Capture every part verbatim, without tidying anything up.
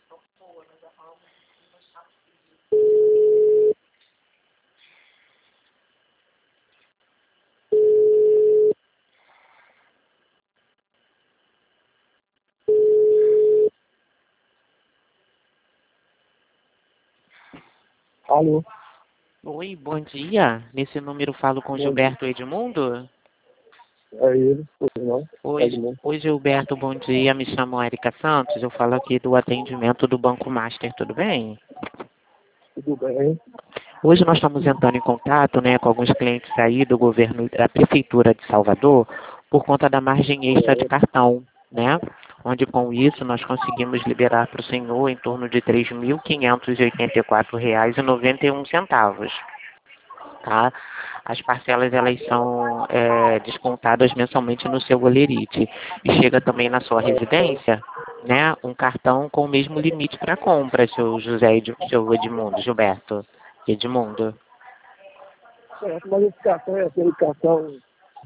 Alô? Oi, bom dia. Nesse número falo com Bom Gilberto Edmundo? É ele, pois não? Oi, Edmundo. oi, Gilberto, bom dia. Me chamo Érica Santos. Eu falo aqui do atendimento do Banco Master, tudo bem? Tudo bem? Hoje nós estamos entrando em contato, né, com alguns clientes aí do governo da Prefeitura de Salvador por conta da margem extra de cartão, né? Onde com isso nós conseguimos liberar para o senhor em torno de três mil quinhentos e oitenta e quatro reais e noventa e um centavos. Tá? As parcelas elas são é, descontadas mensalmente no seu Olerite e chega também na sua residência, né, um cartão com o mesmo limite para compra, seu José Ed, seu Edmundo, Gilberto Edmundo. Certo, mas esse cartão é aquele cartão,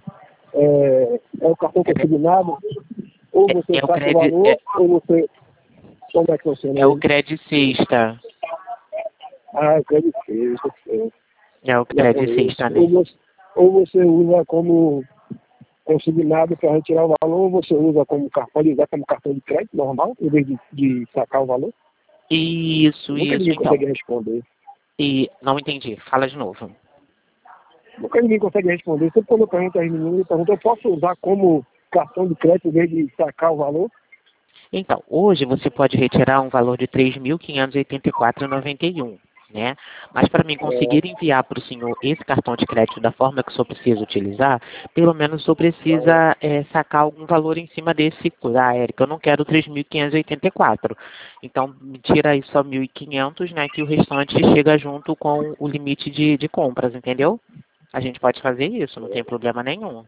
é, é o cartão consignado, ou É, você é o saca o credi, valor, é, ou você, como é que funciona é o isso? credicista, Ah, eu quero dizer, isso é, é o já conheço. credicista, né? Ou você, ou você usa como consignado para retirar o valor, ou você usa como cartão, pode usar como cartão de crédito normal, em vez de, de sacar o valor? Isso, Nunca isso, ninguém então. consegue responder. E não entendi. Fala de novo. Nunca ninguém consegue responder. Sempre quando eu pergunto às meninas, eu pergunto, eu posso usar como cartão de crédito em vez de sacar o valor? Então, hoje você pode retirar um valor de três mil quinhentos e oitenta e quatro reais e noventa e um, né? Mas para mim É, conseguir enviar para o senhor esse cartão de crédito da forma que o senhor precisa utilizar, pelo menos o senhor precisa é, sacar algum valor em cima desse. Ah, Érica, eu não quero três mil quinhentos e oitenta e quatro. Então, me tira aí só mil e quinhentos, né? Que o restante chega junto com o limite de, de compras, entendeu? A gente pode fazer isso, não tem problema nenhum.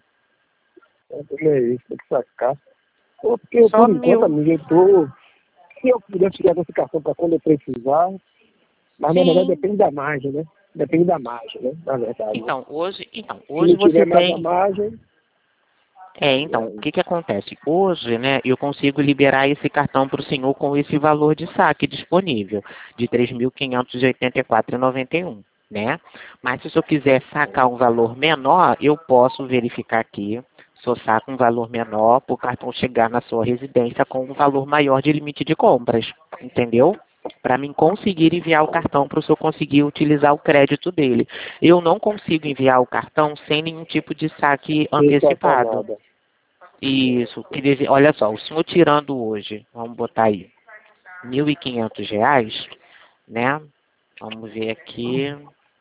é isso, tem que sacar. Porque, Só por enquanto, mil. amiga, eu tô... Se eu pudesse tirar essa cartão para quando eu precisar, mas na verdade Sim. depende da margem, né? Depende da margem, né? Na verdade. Né? Então, hoje, então, Se hoje não você tiver mais a tem. margem, É, e então, o aí? que que acontece? Hoje, né, eu consigo liberar esse cartão para o senhor com esse valor de saque disponível, de três mil quinhentos e oitenta e quatro reais e noventa e um, né? Mas se o senhor quiser sacar um valor menor, eu posso verificar aqui, se eu saco um valor menor, para o cartão chegar na sua residência com um valor maior de limite de compras, entendeu? Para mim conseguir enviar o cartão para o senhor conseguir utilizar o crédito dele. Eu não consigo enviar o cartão sem nenhum tipo de saque Sem sacar antecipado. nada. Isso, que deve, olha só, o senhor tirando hoje, vamos botar aí, mil e quinhentos reais, né? Vamos ver aqui,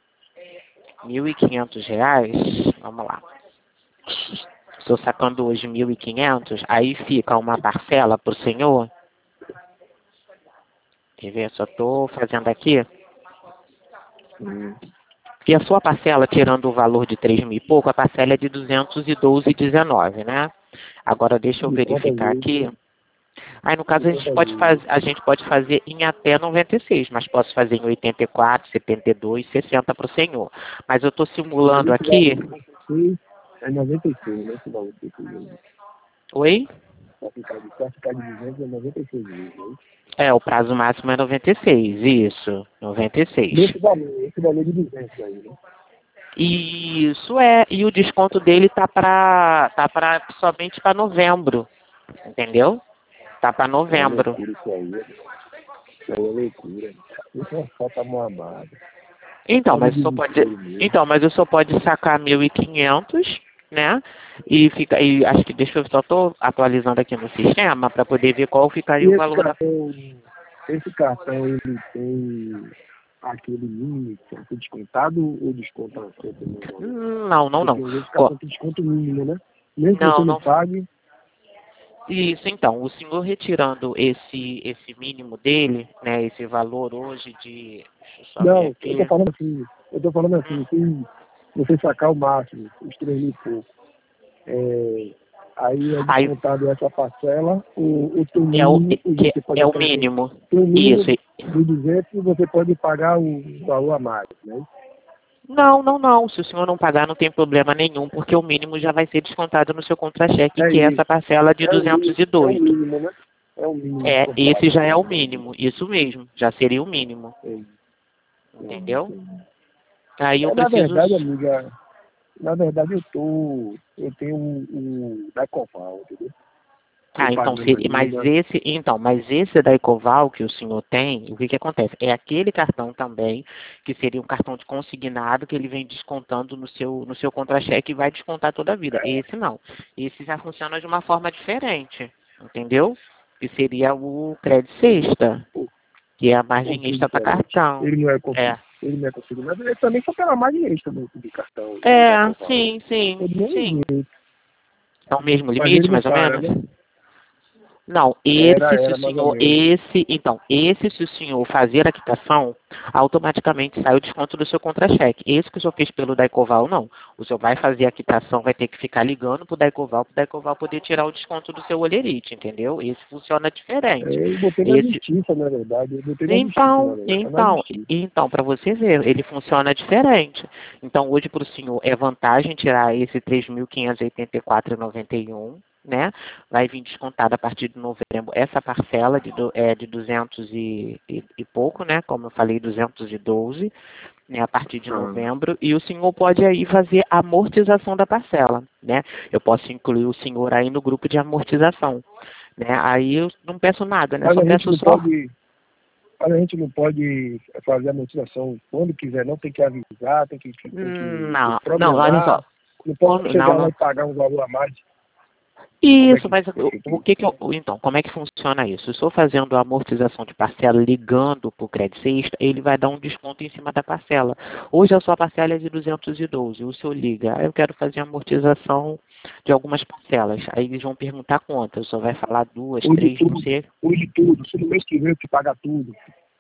mil e quinhentos reais, vamos lá. Estou sacando hoje mil e quinhentos, aí fica uma parcela para o senhor. Quer ver, só estou fazendo aqui. Hum. E a sua parcela, tirando o valor de três mil e pouco, a parcela é de duzentos e doze reais e dezenove, né? Agora deixa eu De quantas verificar vezes? aqui. Aí no De caso a gente quantas pode vezes? fazer, a gente pode fazer em até noventa e seis, mas posso fazer em oitenta e quatro, setenta e dois, sessenta para o senhor. Mas eu estou Mas simulando esse valor aqui. de noventa e seis é noventa e seis, né? Esse valor que eu Oi? Para ficar de, pra ficar de duzentos é noventa e seis vezes, né? É, o prazo máximo é noventa e seis, isso, noventa e seis. Nesse valor, esse valor de duzentos aí, né? Isso é, e o desconto dele tá para tá para somente para novembro, entendeu? Tá para É uma novembro. loucura isso aí, né? Isso aí é loucura. Isso é falta mão amada. Então, Só no mas o senhor pode, desespero mesmo. então, mas o senhor pode sacar mil e quinhentos, né? E fica, e acho que deixa eu só tô atualizando aqui no sistema para poder ver qual E ficaria o esse valor da. cartão, esse cartão, ele tem aquele limite, certo? Descontado ou desconta sempre no valor? Não, não, Porque não. tem vezes Ó, cartão tem desconto mínimo, né? Mesmo que você não, não não. pague, Isso, então, o senhor retirando esse esse mínimo dele, né? Esse valor hoje de, deixa eu só ver não, eu tô aqui. falando assim, eu tô falando assim, Hum. se você sacar o máximo, os três mil e pouco, é, aí é Aí descontado essa parcela, o, o teu é o mínimo, e que você pode é o até ter, mínimo. tem um mínimo Isso. de duzentos e você pode pagar o valor a mais, né? Não, não, não. Se o senhor não pagar, não tem problema nenhum, porque o mínimo já vai ser descontado no seu contra-cheque, É que é essa isso, parcela de é o duzentos mínimo, e é o dois. mínimo, né? É o mínimo. É, que eu esse pago. já é o mínimo, isso mesmo, já seria o mínimo, É, entendeu? é, Aí eu é, na preciso... verdade, amiga, na verdade eu tô, eu tenho o, o da Coval, entendeu? Tô Ah, então, pagando se, mas ainda. esse, então, mas esse da Ecoval que o senhor tem, o que que acontece? É aquele cartão também, que seria um cartão de consignado, que ele vem descontando no seu, no seu contra-cheque e vai descontar toda a vida. Esse não. Esse já funciona de uma forma diferente, entendeu? Que seria o crédito sexta, Pô, que é a um margem pouquinho extra para diferente. cartão. Ele não é consigo, É. ele não é consignado, ele também só pela margem extra do, do cartão do da É, Coval. sim, sim, É do mesmo sim. jeito, É o mesmo mas ele limite, não mais ou para, menos? né? Não, Era, esse, se o era mais ou senhor, menos. esse, então, esse, se o senhor fazer a quitação, automaticamente sai o desconto do seu contra-cheque. Esse que o senhor fez pelo Daicoval, não. O senhor vai fazer a quitação, vai ter que ficar ligando pro Daicoval, pro Daicoval poder tirar o desconto do seu Olerite, entendeu? Esse funciona É, diferente. eu botei na Esse, justiça, na verdade. Eu botei na justiça, na então, verdade. Tá na então, justiça. então, para você ver, ele funciona diferente. Então, hoje para o senhor é vantagem tirar esse três mil quinhentos e oitenta e quatro reais e noventa e um, né? Vai vir descontada a partir de novembro essa parcela de, do, é, de duzentos e, e, e pouco, né? Como eu falei, duzentos e doze, né? A partir de novembro. E o senhor pode aí fazer a amortização da parcela, né? Eu posso incluir o senhor aí no grupo de amortização, né? Aí eu não peço nada, né? Mas Só a gente peço não só... pode. Mas a gente não pode fazer a motivação quando quiser, não. Tem que avisar, tem que, tem que, tem que Não, não, olha só. programar. Não pode Quando- Não, chegar lá não. e pagar um valor a mais. Como é Isso, que mas é o, feito o isso? que que eu, então, como é que funciona isso? Se eu estou fazendo a amortização de parcela ligando para o crédito sexta, ele vai dar um desconto em cima da parcela. Hoje a sua parcela é de duzentos e doze, o senhor liga, ah, eu quero fazer a amortização de algumas parcelas. Aí eles vão perguntar quantas, o senhor vai falar duas, Hoje três, não tudo, sei. hoje tudo. Se no mês que vem eu te pagar tudo.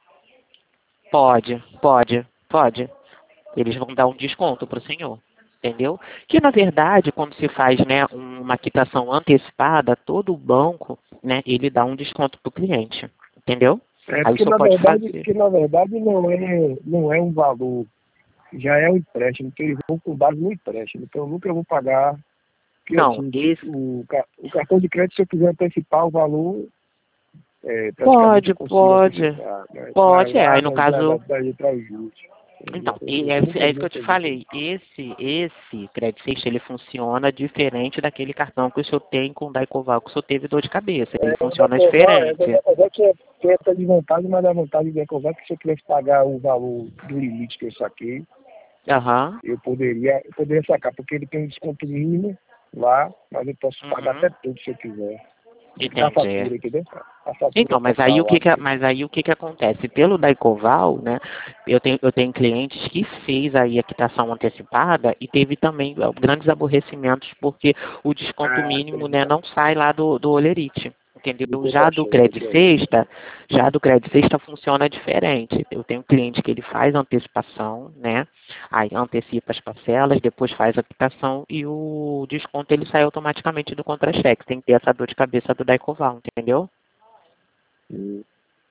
Pode, pode, pode. Eles vão dar um desconto para o senhor, entendeu? Que na verdade, quando se faz, né, uma quitação antecipada, todo o banco, né, ele dá um desconto para o cliente, entendeu? É Aí porque só na pode verdade, fazer. que na verdade não é, não é um valor, já é um empréstimo, que eles vão com base no empréstimo. Então eu nunca vou pagar, porque Não, assim, esse o, ca- o cartão de crédito, se eu quiser antecipar o valor, é, praticamente pode, eu consigo pode, antecipar, mas, mas pode, é. lá Aí no não já, já, caso, já entra o juros. então, Eu, e eu é, nunca é isso vi que eu te fazer isso. falei. Esse, esse crédito sexta, ele funciona diferente daquele cartão que o senhor tem com o Daicoval, que o senhor teve dor de cabeça. Ele É, o funciona Decovar, é, o diferente. Decovar tinha, tinha essa desvantagem, mas a vantagem do Decovar é que se eu tivesse pagar o valor do limite que eu saquei, Aham, eu poderia, eu poderia sacar, porque ele tem um desconto mínimo lá, mas eu posso pagar até uhum, tudo se eu quiser. Da entendi. fatura, entendeu? A fatura Então, mas aí total o que lá. que, mas aí o que que acontece? Pelo Daicoval, né, eu tenho, eu tenho clientes que fez aí a quitação antecipada e teve também ó, grandes aborrecimentos porque o desconto Ah, mínimo, tem né, não sai lá do, do Olerite. do Entendeu? Já do contra-cheque, crédito isso aí. sexta, já do crédito sexta funciona diferente. Eu tenho cliente que ele faz antecipação, né? Aí antecipa as parcelas, depois faz a quitação e o desconto ele sai automaticamente do contra-cheque. Tem que ter essa dor de cabeça do Daicoval, entendeu? Hum.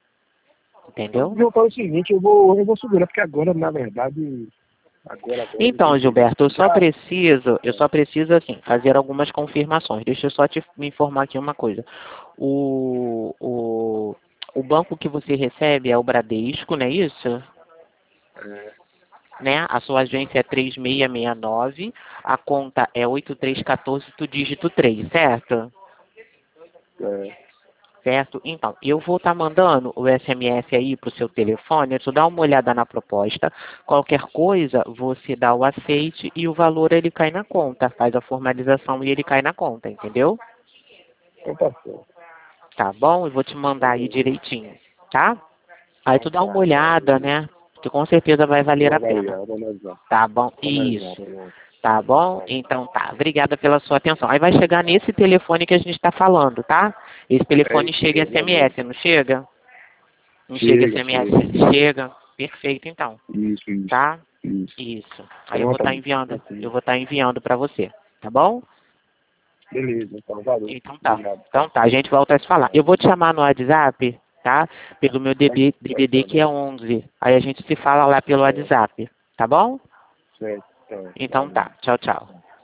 Então, Entendeu? eu falo o seguinte, eu vou, eu vou segurar, porque agora, na verdade, agora, agora eu Então, tenho que Gilberto, eu só já. preciso, eu só preciso assim, fazer algumas confirmações. Deixa eu só te me informar aqui uma coisa. O, o, o banco que você recebe é o Bradesco, não é isso? É, Né? A sua agência é três seis seis nove, a conta é oito três um quatro, do dígito três, certo? é, Certo? Então, eu vou estar mandando o S M S aí para o seu telefone, tu dá uma olhada na proposta, qualquer coisa, você dá o aceite e o valor ele cai na conta, faz a formalização e ele cai na conta, entendeu? então tá certo. Tá bom? Eu vou te mandar aí Beleza. direitinho, tá? Aí Então tu dá uma tá, tá, olhada, beleza. né? Que com certeza vai valer Vou a pena. avaliar, vou analisar. Tá bom? Vou analisar, Isso. vou Tá bom? analisar. Então tá. Obrigada pela sua atenção. Aí vai chegar nesse telefone que a gente está falando, tá? Esse É telefone isso chega mesmo, beleza. S M S, não chega? Não chega Chega, S M S? chega. Chega. Perfeito, então. Isso, isso, Tá? isso. Isso. Aí eu vou Pronto, estar amigo. enviando. Eu Tranquilo. vou estar enviando para você. Tá bom? Beleza, então, valeu. Então tá. Obrigado. Então tá. A gente volta a se falar. Eu vou te chamar no WhatsApp, tá? Pelo meu Pode, D B D pode V D que é chamar. onze. Aí a gente se fala lá pelo Certo, WhatsApp. Tá bom? certo. Então, Então valeu. tá. Tchau, tchau.